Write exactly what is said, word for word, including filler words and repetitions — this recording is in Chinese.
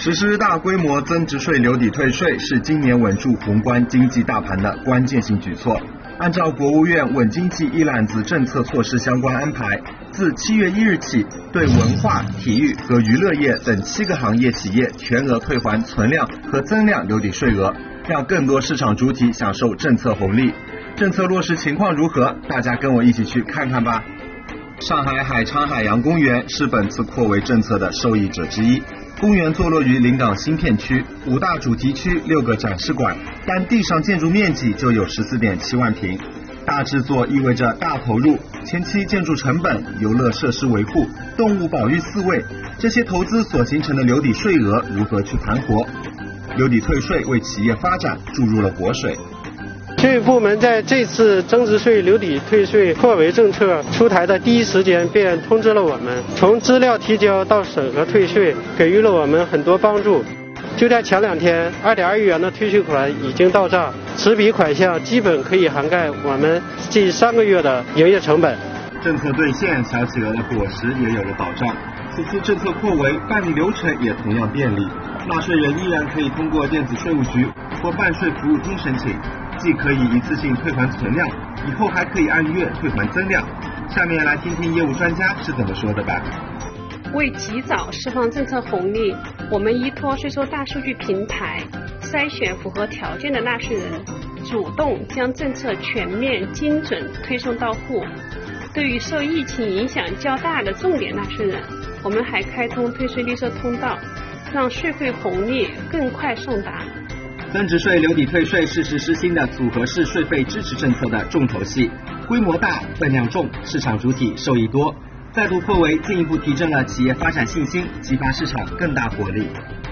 实施大规模增值税留抵退税是今年稳住宏观经济大盘的关键性举措。按照国务院稳经济一揽子政策措施相关安排，自七月一日起，对文化、体育和娱乐业等七个行业企业全额退还存量和增量留抵税额，让更多市场主体享受政策红利。政策落实情况如何？大家跟我一起去看看吧。上海海昌海洋公园是本次扩围政策的受益者之一。公园坐落于临港新片区，五大主题区，六个展示馆，单地上建筑面积就有 十四点七万平。大制作意味着大投入，前期建筑成本、游乐设施维护、动物保育饲喂，这些投资所形成的留抵税额如何去盘活？留抵退税为企业发展注入了活水。 税务部门在这次增值税留抵退税扩围政策出台的第一时间便通知了我们，从资料提交到审核退税，给予了我们很多帮助。就在前两天 二点二亿元的退税款已经到账，此笔款项基本可以涵盖我们近三个月的营业成本。 政策兑现，小企鹅的伙食也有了保障。此次政策扩围，办理流程也同样便利，纳税人依然可以通过电子税务局或办税服务厅申请，既可以一次性退还存量，以后还可以按月退还增量。下面来听听业务专家是怎么说的吧。 为及早释放政策红利，我们依托税收大数据平台，筛选符合条件的纳税人，主动将政策全面精准推送到户。对于受疫情影响较大的重点纳税人，我们还开通退税绿色通道，让税费红利更快送达。 增值税留抵退税是实施新的组合式税费支持政策的重头戏，规模大、分量重，市场主体受益多。再度扩围，进一步提振了企业发展信心，激发市场更大活力。